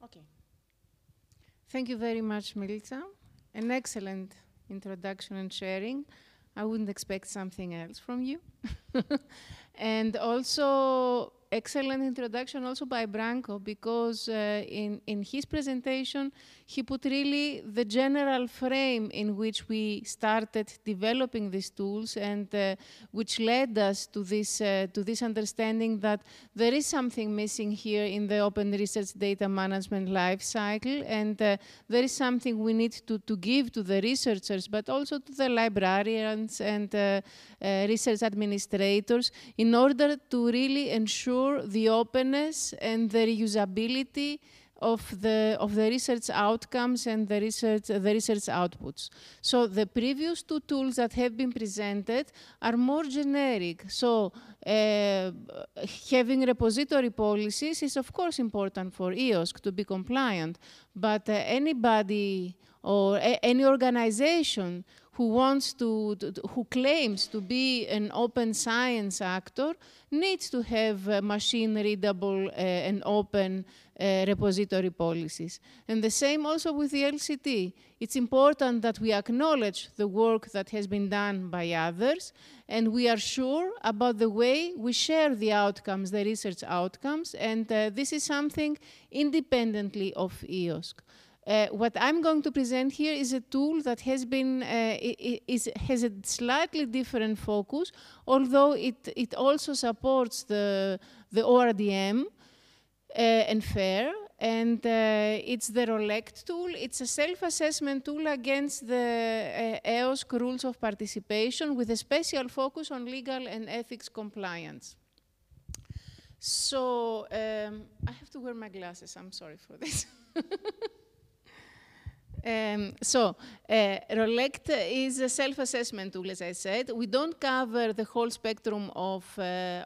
Okay. Thank you very much, Milica. An excellent introduction and sharing. I wouldn't expect something else from you. And also, excellent introduction also by Branko, because in his presentation, he put really the general frame in which we started developing these tools, and which led us to this understanding that there is something missing here in the open research data management life cycle, and there is something we need to give to the researchers, but also to the librarians and research administrators, in order to really ensure the openness and the reusability of the research outcomes and the research outputs. So the previous two tools that have been presented are more generic. So having repository policies is of course important for EOSC to be compliant, but anybody or any organization who claims to be an open science actor needs to have machine-readable and open repository policies. And the same also with the LCT. It's important that we acknowledge the work that has been done by others, and we are sure about the way we share the outcomes, the research outcomes, and this is something independently of EOSC. What I'm going to present here is a tool that has a slightly different focus, although it also supports the ORDM and FAIR, and it's the ROLECT tool. It's a self-assessment tool against the EOSC rules of participation with a special focus on legal and ethics compliance. So I have to wear my glasses. I'm sorry for this. ROLECT is a self-assessment tool, as I said. We don't cover the whole spectrum of the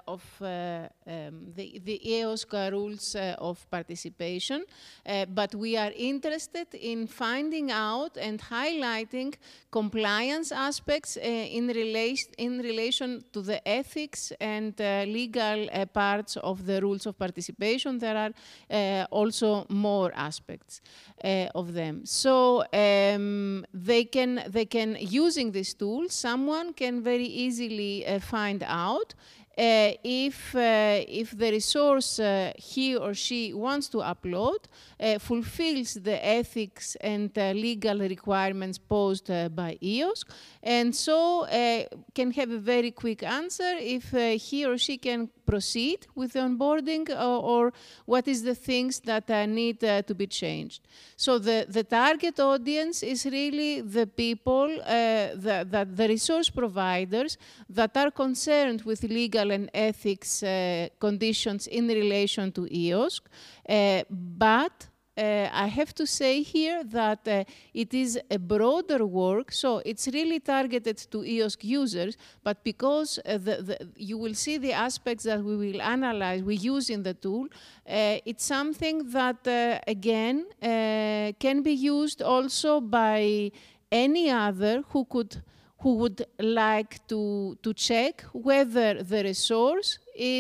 EOSC rules of participation, but we are interested in finding out and highlighting compliance aspects in relation to the ethics and legal parts of the rules of participation. There are also more aspects of them. So they can, using this tool, someone can very easily find out if the resource he or she wants to upload fulfills the ethics and legal requirements posed by EOSC, and so can have a very quick answer if he or she can proceed with the onboarding or what is the things that need to be changed. So the target audience is really the people, the resource providers that are concerned with legal and ethics conditions in relation to EOSC, but I have to say here that it is a broader work, so it's really targeted to EOSC users, but because you will see the aspects that we will analyze, we use in the tool, it's something that, again, can be used also by any other who would like to check whether the resource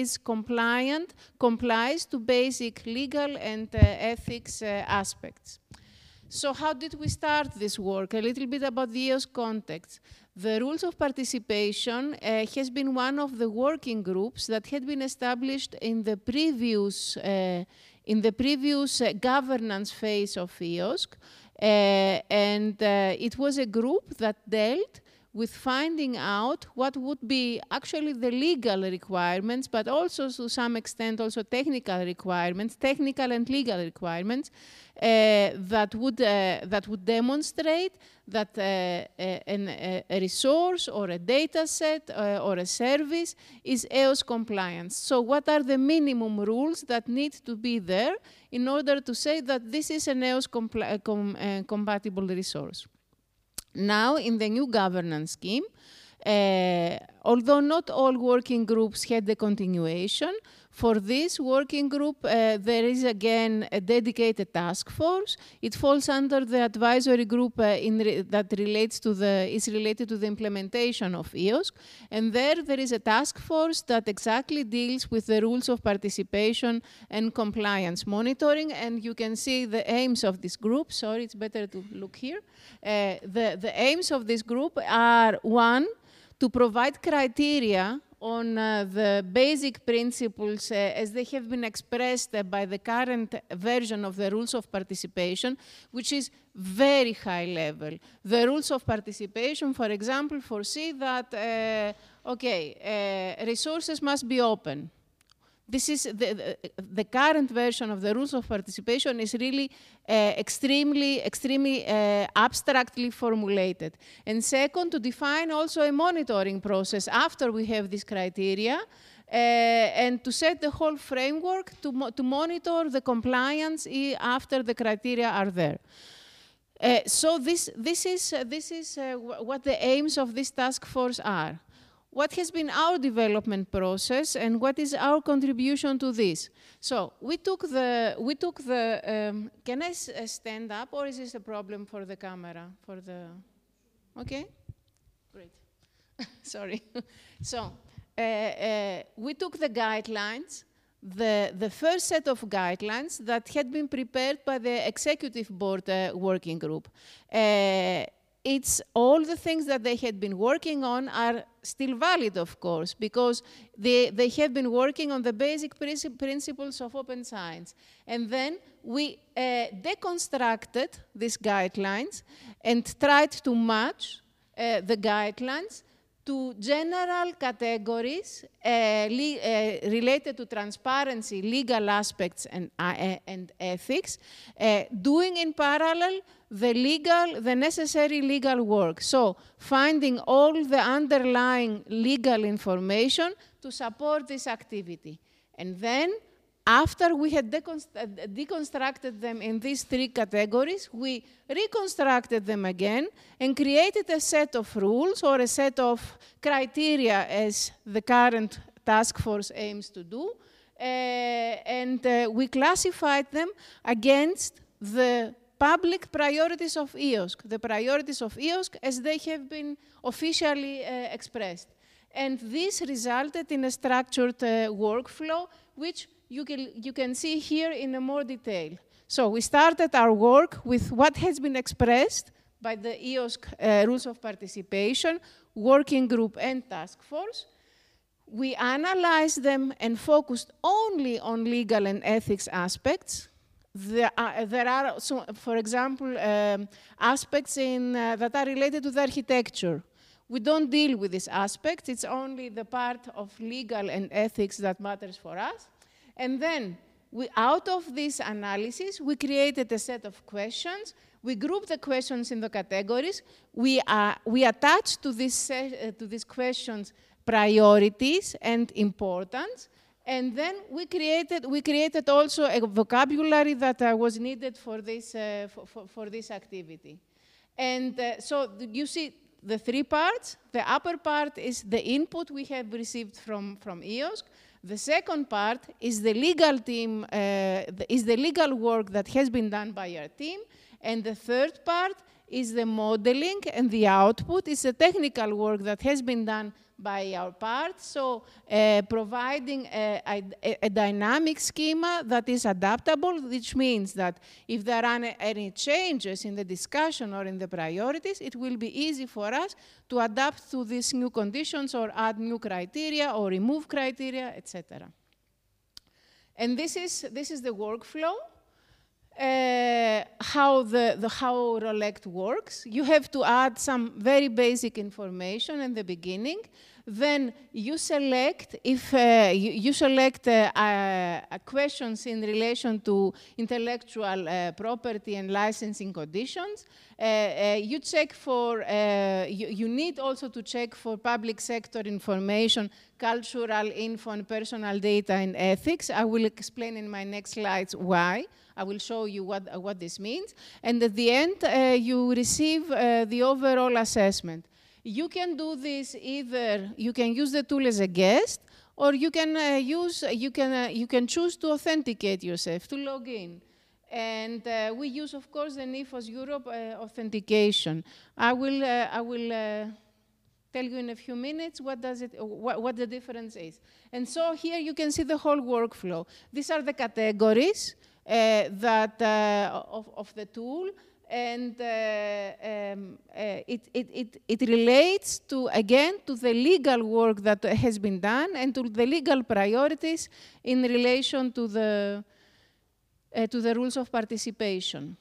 complies to basic legal and ethics aspects. So how did we start this work? A little bit about the EOSC context. The rules of participation has been one of the working groups that had been established in the previous governance phase of EOSC, and it was a group that dealt with finding out what would be actually the legal requirements, but also to some extent also technical requirements, technical and legal requirements that would demonstrate that a resource or a data set or a service is EOSC compliant. So what are the minimum rules that need to be there in order to say that this is an EOSC compatible resource? Now, in the new governance scheme, although not all working groups had the continuation, for this working group, there is again a dedicated task force. It falls under the advisory group that is related to the implementation of EOSC. And there is a task force that exactly deals with the rules of participation and compliance monitoring. And you can see the aims of this group. Sorry, it's better to look here. The aims of this group are, one, to provide criteria on the basic principles as they have been expressed by the current version of the rules of participation, which is very high level. The rules of participation, for example, foresee that, resources must be open. This is the current version of the rules of participation is really extremely abstractly formulated. And second, to define also a monitoring process after we have these criteria and to set the whole framework to monitor the compliance after the criteria are there. So this is what the aims of this task force are. What has been our development process and what is our contribution to this? So we took the can I stand up or is this a problem for the camera? Okay, great, sorry. So we took the guidelines, the first set of guidelines that had been prepared by the executive board working group. It's all the things that they had been working on are still valid, of course, because they have been working on the basic principles of open science. And then we deconstructed these guidelines and tried to match the guidelines to general categories related to transparency, legal aspects, and ethics, doing in parallel the necessary legal work. So finding all the underlying legal information to support this activity. And then after we had deconstructed them in these three categories, we reconstructed them again and created a set of rules or a set of criteria as the current task force aims to do. We classified them against the public priorities of EOSC, the priorities of EOSC as they have been officially expressed. And this resulted in a structured workflow, which you can see here in more detail. So we started our work with what has been expressed by the EOSC rules of participation, working group and task force. We analyzed them and focused only on legal and ethics aspects. There are for example, aspects that are related to the architecture. We don't deal with these aspects. It's only the part of legal and ethics that matters for us. And then, out of this analysis, we created a set of questions. We grouped the questions in the categories. We attached to these questions priorities and importance. And then we created also a vocabulary that was needed for this activity. And so you see the three parts. The upper part is the input we have received from EOSC. The second part is the legal team, is the legal work that has been done by our team. And the third part is the modeling, and the output is the technical work that has been done by our part. So providing a dynamic schema that is adaptable, which means that if there are any changes in the discussion or in the priorities, it will be easy for us to adapt to these new conditions or add new criteria or remove criteria, etc. And this is the workflow. How ROLECT works. You have to add some very basic information in the beginning. Then you select questions in relation to intellectual property and licensing conditions. You check for, you need also to check for public sector information, cultural info, and personal data and ethics. I will explain in my next slides why. I will show you what this means. And at the end, you receive the overall assessment. You can do this either, you can use the tool as a guest, or you can you can choose to authenticate yourself, to log in. And we use, of course, the NIFOS Europe authentication. I will tell you in a few minutes what the difference is. And so here you can see the whole workflow. These are the categories of the tool. And it relates to, again, to the legal work that has been done and to the legal priorities in relation to the rules of participation.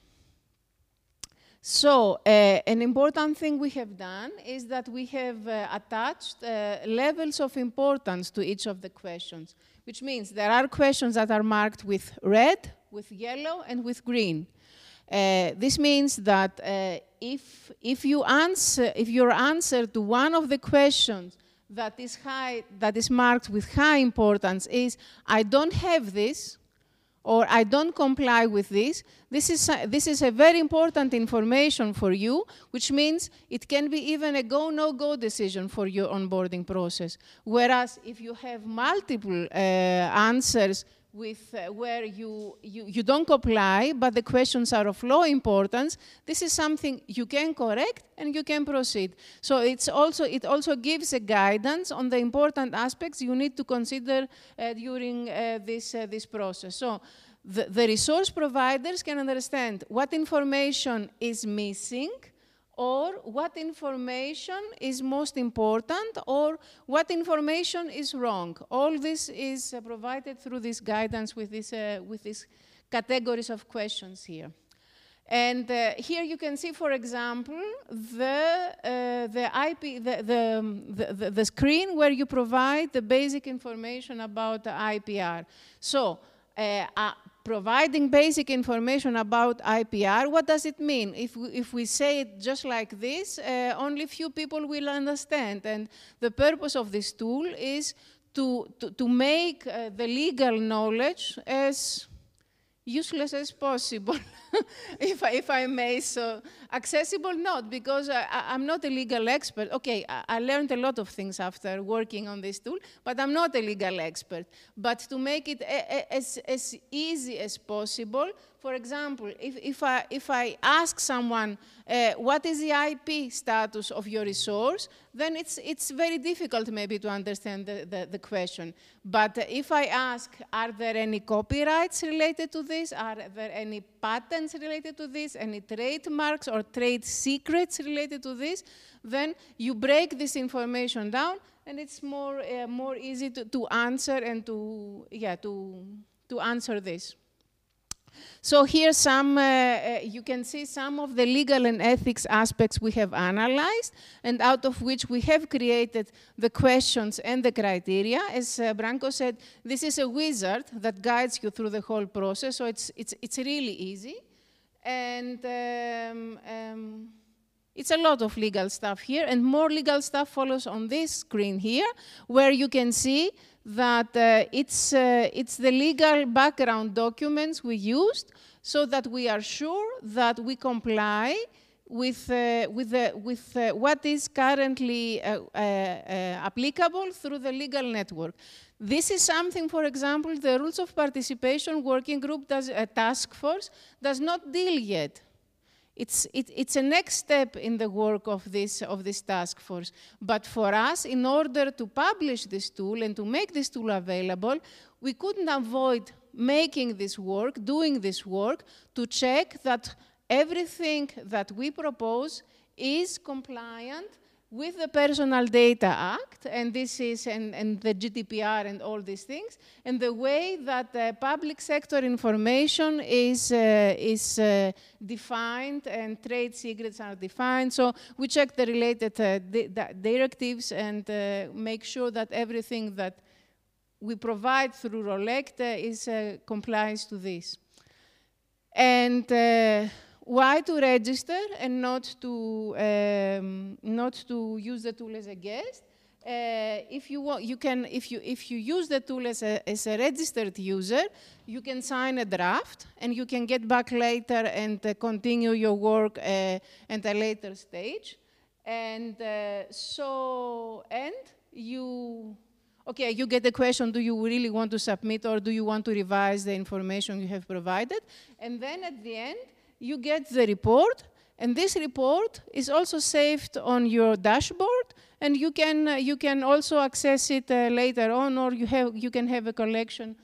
So an important thing we have done is that we have attached levels of importance to each of the questions, which means there are questions that are marked with red, with yellow, and with green. This means that if your answer to one of the questions that is marked with high importance is, I don't have this, or I don't comply with this, this is a very important information for you, which means it can be even a go, no-go decision for your onboarding process. Whereas if you have multiple answers with where you don't comply, but the questions are of low importance, this is something you can correct and you can proceed. So it also gives a guidance on the important aspects you need to consider during this process. So the resource providers can understand what information is missing, or what information is most important, or what information is wrong. All this is provided through this guidance with these categories of questions here. And here you can see, for example, the screen where you provide the basic information about the IPR. So providing basic information about IPR, what does it mean? If we say it just like this, only few people will understand. And the purpose of this tool is to make the legal knowledge as useless as possible, if I may. So accessible, not, because I'm not a legal expert. Okay, I learned a lot of things after working on this tool, but I'm not a legal expert. But to make it as easy as possible, for example, if I ask someone, what is the IP status of your resource, then it's very difficult maybe to understand the question. But if I ask, are there any copyrights related to this? Are there any patents related to this? Any trademarks or trade secrets related to this? Then you break this information down, and it's more easy to answer and to answer this. So here you can see some of the legal and ethics aspects we have analyzed, and out of which we have created the questions and the criteria. As Branko said, this is a wizard that guides you through the whole process, so it's really easy. And it's a lot of legal stuff here, and more legal stuff follows on this screen here, where you can see that it's the legal background documents we used, so that we are sure that we comply with what is currently applicable through the legal network. This is something, for example, the Rules of Participation Working Group task force does not deal yet. It's a next step in the work of this task force. But for us, in order to publish this tool and to make this tool available, we couldn't avoid making this work, doing this work, to check that everything that we propose is compliant with the Personal Data Act, and this is and the GDPR and all these things, and the way that public sector information is defined and trade secrets are defined. So we check the related directives and make sure that everything that we provide through ROLECT complies to this. And why to register and not to use the tool as a guest? If you want, if you use the tool as a registered user, you can sign a draft and you can get back later and continue your work at a later stage. And you get the question, do you really want to submit or do you want to revise the information you have provided? And then at the end, you get the report. And this report is also saved on your dashboard. And you can also access it later on, or you can have a collection